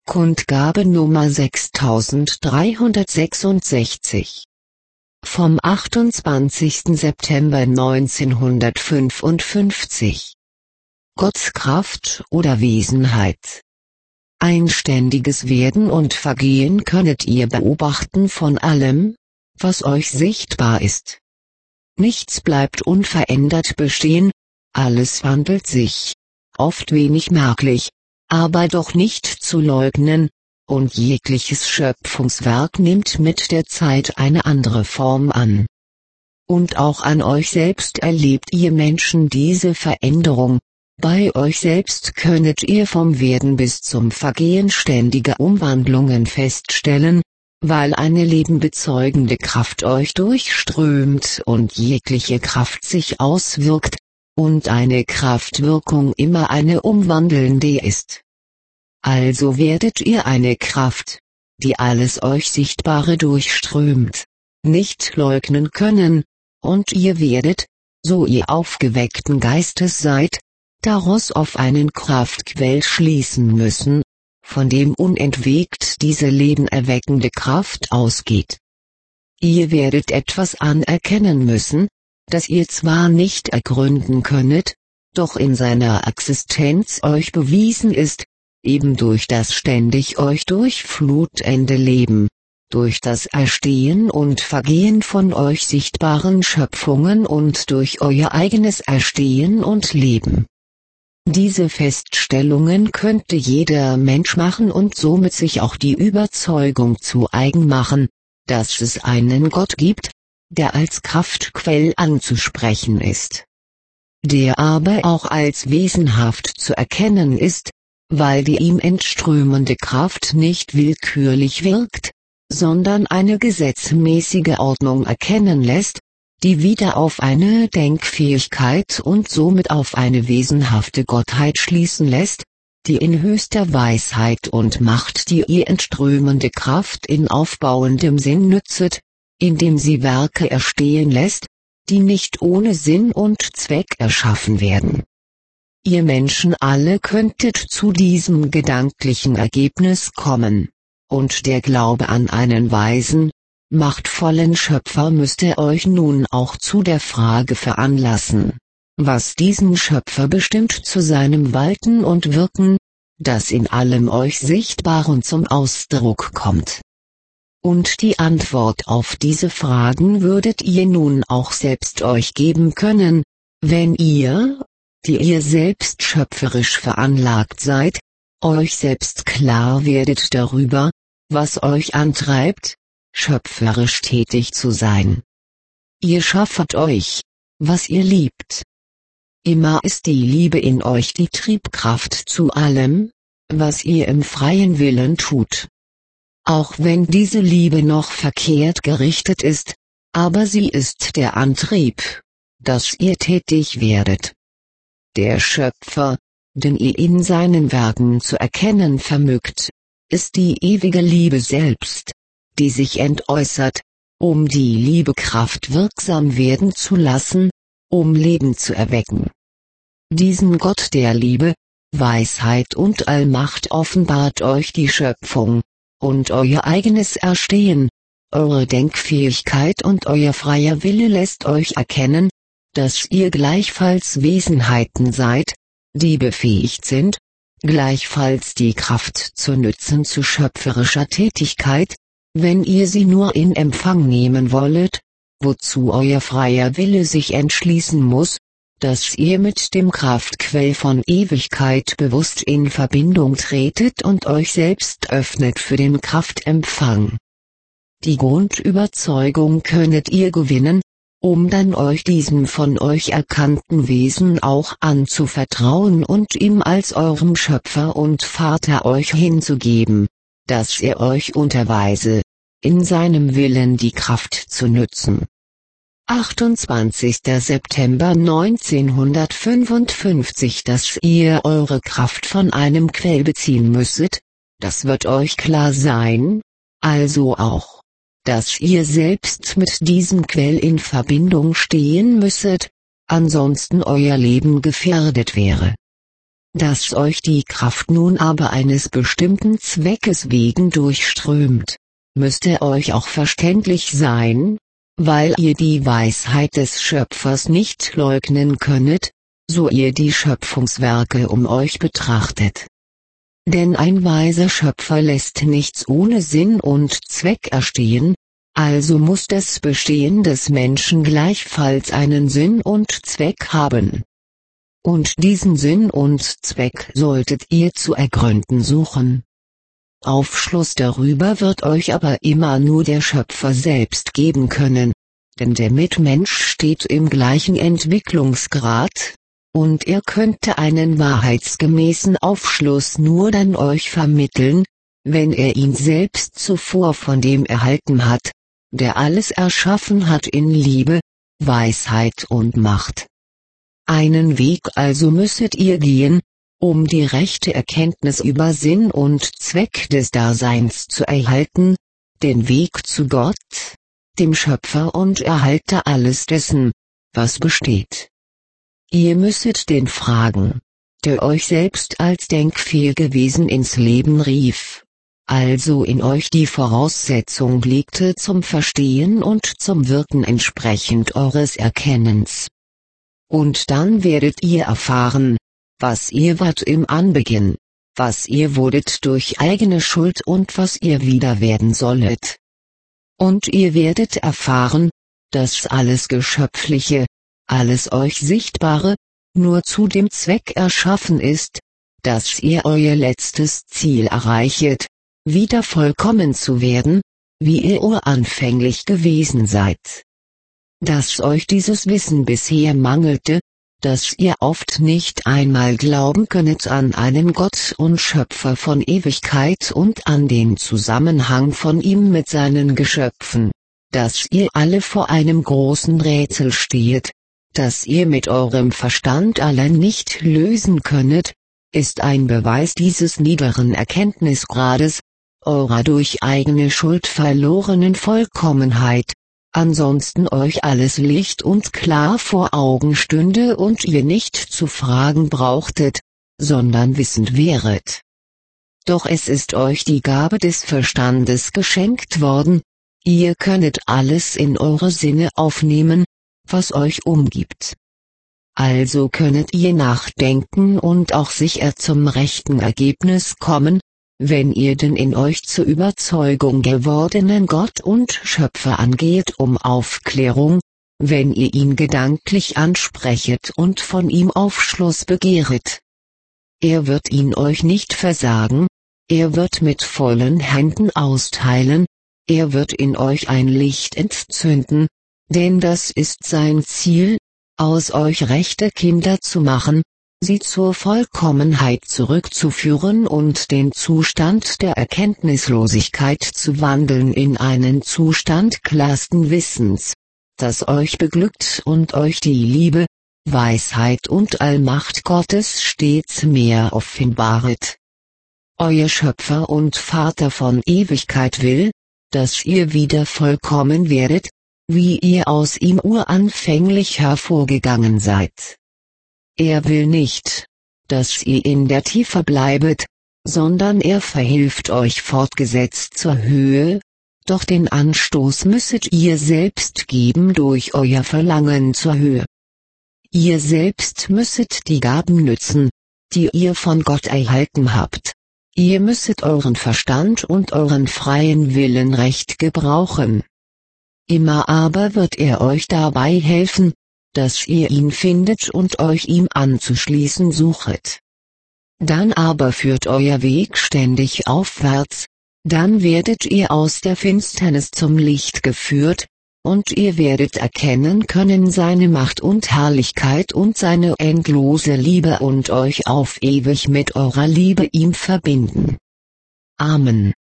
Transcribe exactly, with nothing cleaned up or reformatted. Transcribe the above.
Kundgabe Nummer sechstausenddreihundertsechsundsechzig. Vom achtundzwanzigsten September neunzehnhundertfünfundfünfzig. Gottes Kraft oder Wesenheit. Ein ständiges Werden und Vergehen könnet ihr beobachten von allem, was euch sichtbar ist. Nichts bleibt unverändert bestehen, alles wandelt sich, oft wenig merklich, aber doch nicht zu leugnen, und jegliches Schöpfungswerk nimmt mit der Zeit eine andere Form an. Und auch an euch selbst erlebt ihr Menschen diese Veränderung, bei euch selbst könnet ihr vom Werden bis zum Vergehen ständige Umwandlungen feststellen, weil eine lebenbezeugende Kraft euch durchströmt und jegliche Kraft sich auswirkt, und eine Kraftwirkung immer eine umwandelnde ist. Also werdet ihr eine Kraft, die alles euch Sichtbare durchströmt, nicht leugnen können, und ihr werdet, so ihr aufgeweckten Geistes seid, daraus auf einen Kraftquell schließen müssen, von dem unentwegt diese lebenerweckende Kraft ausgeht. Ihr werdet etwas anerkennen müssen, das ihr zwar nicht ergründen könnet, doch in seiner Existenz euch bewiesen ist, eben durch das ständig euch durchflutende Leben, durch das Erstehen und Vergehen von euch sichtbaren Schöpfungen und durch euer eigenes Erstehen und Leben. Diese Feststellungen könnte jeder Mensch machen und somit sich auch die Überzeugung zu eigen machen, dass es einen Gott gibt, der als Kraftquell anzusprechen ist, der aber auch als wesenhaft zu erkennen ist, weil die ihm entströmende Kraft nicht willkürlich wirkt, sondern eine gesetzmäßige Ordnung erkennen lässt, die wieder auf eine Denkfähigkeit und somit auf eine wesenhafte Gottheit schließen lässt, die in höchster Weisheit und Macht die ihr entströmende Kraft in aufbauendem Sinn nützet, indem sie Werke erstehen lässt, die nicht ohne Sinn und Zweck erschaffen werden. Ihr Menschen alle könntet zu diesem gedanklichen Ergebnis kommen, und der Glaube an einen weisen, machtvollen Schöpfer müsste euch nun auch zu der Frage veranlassen, was diesen Schöpfer bestimmt zu seinem Walten und Wirken, das in allem euch Sichtbaren zum Ausdruck kommt. Und die Antwort auf diese Fragen würdet ihr nun auch selbst euch geben können, wenn ihr, die ihr selbst schöpferisch veranlagt seid, euch selbst klar werdet darüber, was euch antreibt, schöpferisch tätig zu sein. Ihr schaffet euch, was ihr liebt. Immer ist die Liebe in euch die Triebkraft zu allem, was ihr im freien Willen tut. Auch wenn diese Liebe noch verkehrt gerichtet ist, aber sie ist der Antrieb, dass ihr tätig werdet. Der Schöpfer, den ihr in seinen Werken zu erkennen vermögt, ist die ewige Liebe selbst, die sich entäußert, um die Liebekraft wirksam werden zu lassen, um Leben zu erwecken. Diesen Gott der Liebe, Weisheit und Allmacht offenbart euch die Schöpfung, und euer eigenes Erstehen, eure Denkfähigkeit und euer freier Wille lässt euch erkennen, dass ihr gleichfalls Wesenheiten seid, die befähigt sind, gleichfalls die Kraft zu nützen zu schöpferischer Tätigkeit, wenn ihr sie nur in Empfang nehmen wollet, wozu euer freier Wille sich entschließen muss, dass ihr mit dem Kraftquell von Ewigkeit bewusst in Verbindung tretet und euch selbst öffnet für den Kraftempfang. Die Grundüberzeugung könnet ihr gewinnen, um dann euch diesem von euch erkannten Wesen auch anzuvertrauen und ihm als eurem Schöpfer und Vater euch hinzugeben, dass er euch unterweise, in seinem Willen die Kraft zu nützen. achtundzwanzigster September neunzehnhundertfünfundfünfzig. Dass ihr eure Kraft von einem Quell beziehen müsset, das wird euch klar sein, also auch, dass ihr selbst mit diesem Quell in Verbindung stehen müsset, ansonsten euer Leben gefährdet wäre. dass euch die Kraft nun aber eines bestimmten Zweckes wegen durchströmt, müsste euch auch verständlich sein, weil ihr die Weisheit des Schöpfers nicht leugnen könnet, so ihr die Schöpfungswerke um euch betrachtet. Denn ein weiser Schöpfer lässt nichts ohne Sinn und Zweck erstehen, also muss das Bestehen des Menschen gleichfalls einen Sinn und Zweck haben. Und diesen Sinn und Zweck solltet ihr zu ergründen suchen. Aufschluss darüber wird euch aber immer nur der Schöpfer selbst geben können, denn der Mitmensch steht im gleichen Entwicklungsgrad, und er könnte einen wahrheitsgemäßen Aufschluss nur dann euch vermitteln, wenn er ihn selbst zuvor von dem erhalten hat, der alles erschaffen hat in Liebe, Weisheit und Macht. Einen Weg also müsset ihr gehen, um die rechte Erkenntnis über Sinn und Zweck des Daseins zu erhalten, den Weg zu Gott, dem Schöpfer und Erhalter alles dessen, was besteht. Ihr müsset den fragen, der euch selbst als denkfähige Wesen ins Leben rief, also in euch die Voraussetzung legte zum Verstehen und zum Wirken entsprechend eures Erkennens. Und dann werdet ihr erfahren, was ihr wart im Anbeginn, was ihr wurdet durch eigene Schuld und was ihr wieder werden sollet. Und ihr werdet erfahren, dass alles Geschöpfliche, alles euch Sichtbare, nur zu dem Zweck erschaffen ist, dass ihr euer letztes Ziel erreichet, wieder vollkommen zu werden, wie ihr uranfänglich gewesen seid. Dass euch dieses Wissen bisher mangelte, dass ihr oft nicht einmal glauben könnet an einen Gott und Schöpfer von Ewigkeit und an den Zusammenhang von ihm mit seinen Geschöpfen, dass ihr alle vor einem großen Rätsel stehet, das ihr mit eurem Verstand allein nicht lösen könnet, ist ein Beweis dieses niederen Erkenntnisgrades, eurer durch eigene Schuld verlorenen Vollkommenheit, ansonsten euch alles licht und klar vor Augen stünde und ihr nicht zu fragen brauchtet, sondern wissend wäret. Doch es ist euch die Gabe des Verstandes geschenkt worden, ihr könnet alles in eure Sinne aufnehmen, was euch umgibt. Also könnet ihr nachdenken und auch sicher zum rechten Ergebnis kommen, wenn ihr den in euch zur Überzeugung gewordenen Gott und Schöpfer angeht um Aufklärung, wenn ihr ihn gedanklich ansprechet und von ihm Aufschluss begehret. Er wird ihn euch nicht versagen, er wird mit vollen Händen austeilen, er wird in euch ein Licht entzünden, denn das ist sein Ziel, aus euch rechte Kinder zu machen, sie zur Vollkommenheit zurückzuführen und den Zustand der Erkenntnislosigkeit zu wandeln in einen Zustand klarsten Wissens, das euch beglückt und euch die Liebe, Weisheit und Allmacht Gottes stets mehr offenbaret. Euer Schöpfer und Vater von Ewigkeit will, dass ihr wieder vollkommen werdet, wie ihr aus ihm uranfänglich hervorgegangen seid. Er will nicht, dass ihr in der Tiefe bleibet, sondern er verhilft euch fortgesetzt zur Höhe, doch den Anstoß müsset ihr selbst geben durch euer Verlangen zur Höhe. Ihr selbst müsset die Gaben nützen, die ihr von Gott erhalten habt. Ihr müsset euren Verstand und euren freien Willen recht gebrauchen. Immer aber wird er euch dabei helfen, dass ihr ihn findet und euch ihm anzuschließen suchet. Dann aber führt euer Weg ständig aufwärts, dann werdet ihr aus der Finsternis zum Licht geführt, und ihr werdet erkennen können seine Macht und Herrlichkeit und seine endlose Liebe und euch auf ewig mit eurer Liebe ihm verbinden. Amen.